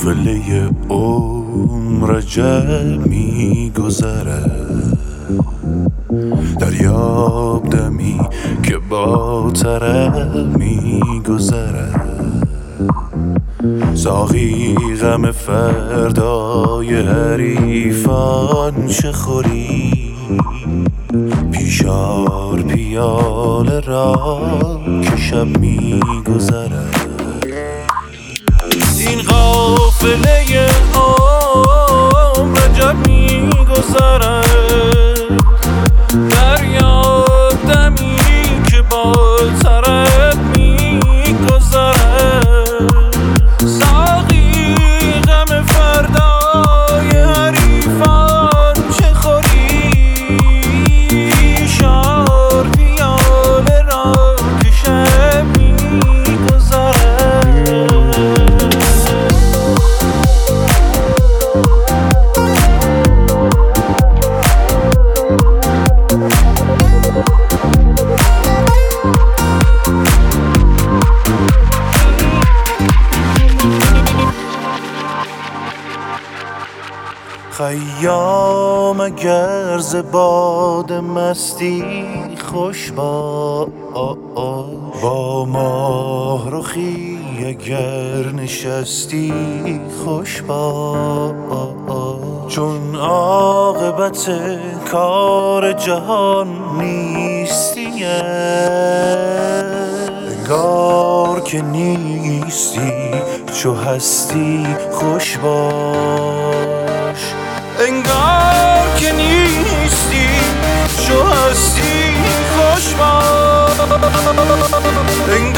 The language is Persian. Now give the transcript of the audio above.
قافله عمر جب میگذره، دریاب دمی که با طرب میگذره. ساقی غم فردای حریفان چه خوری، پیشار پیاله را که شب میگذره. این قافله عمر عجب میگذره، دریاب دمی که با طرب میگذره. ساقی غم فردای حریفان چه خوری، شار پیاله را که شب میگذره. خیام اگر ز باد مستی خوش با ماه رخی اگر نشستی خوش با، چون عاقبت کار جهان نیستیه، انگار که نیستی چو هستی خوش باش. انگار که نیستی چو هستی خوش باش.